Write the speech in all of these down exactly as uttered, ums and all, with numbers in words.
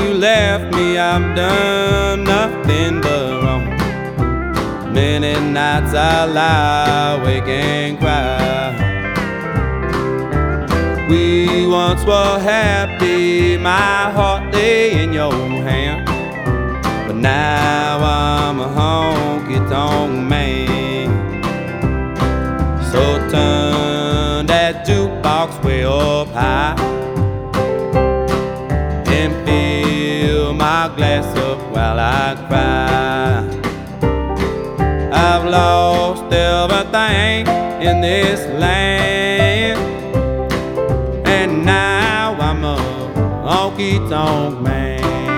you left me, I've done nothing but wrong. Many nights I lie awake and cry. We once were happy, my heart lay in your hand. But now I'm a honky-tonk man. So turn that jukebox way up high and fill my glass up while I cry. I've lost everything in this land, and now I'm a honky-tonk man.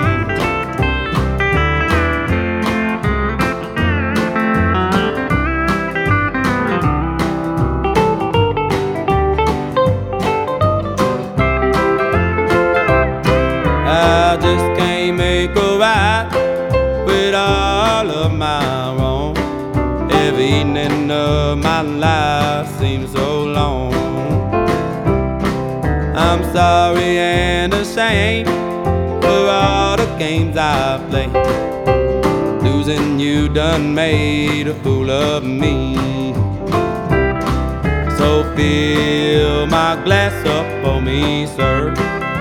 I just can't make a right with all of my wrong. Every evening of my life seems so long. I'm sorry and ashamed for all the games I play. Losing you done made a fool of me. So fill my glass up for me, sir,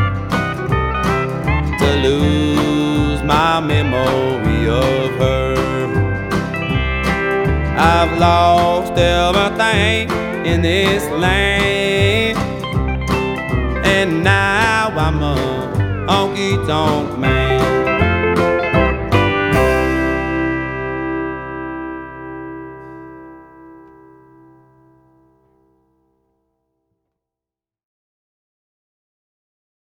to lose my memory of her. I've lost everything in this land, and now I'm a honky-tonk man.